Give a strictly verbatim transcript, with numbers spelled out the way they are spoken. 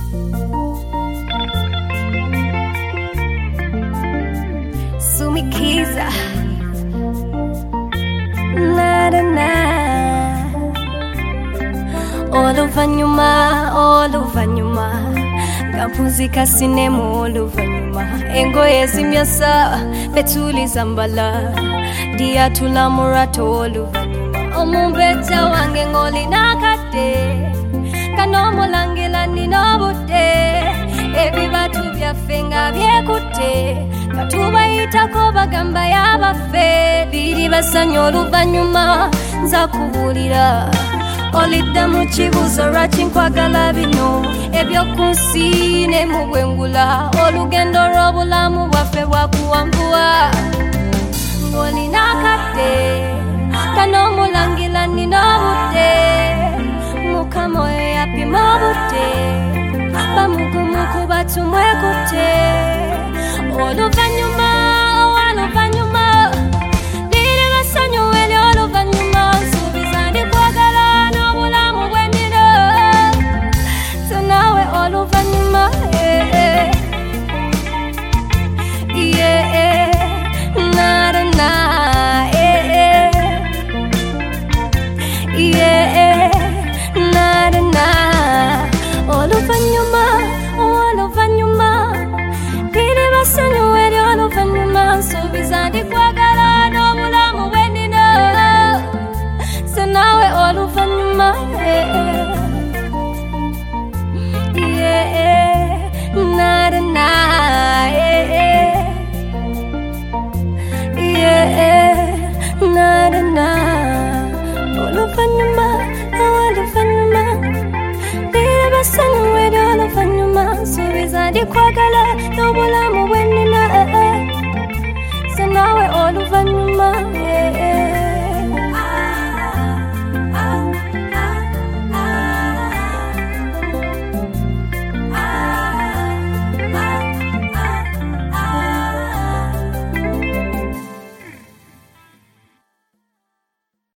Sumikiza na na na oluvanyuma oluvanyuma ngapuzika sinemu oluvanyuma engoye zimyasa betuliza mbala diatula murato oluvanyuma omumbeta wange ngoli nakate kanomulangila ninobute ebibatu byafenga byekute katubayitako bagamba yabafe biri basanyo oluvanyuma nza kubulira olidda mu kibuzo lwaki nkwagala bino ebyokunsi ne mu bwengula olugendo lw'obulamu bwaffe bwakuwambuwa ng'olina akadde kanomulangila nina obudde mukama oyo yapima obudde bamugumu ku batumwekutte oluvanyuma oluvanyuma liri basanyu eri oluvanyuma nsuubiza ndikwagala n'obulamu bwendiro tunawe oluvanyuma yeah nada na yeah nada na oluvanyuma oluvanyuma liri basanyu eri oluvanyuma nsuubiza ndikwagala n'obulamu bwendiro tunawe oluvanyuma yeah nada na yeah nada na oluvanyuma oluvanyuma liri basanyu eri oluvanyuma nsuubiza ndikwagala n'obulamu bwendiro tunawe oluvanyuma yeah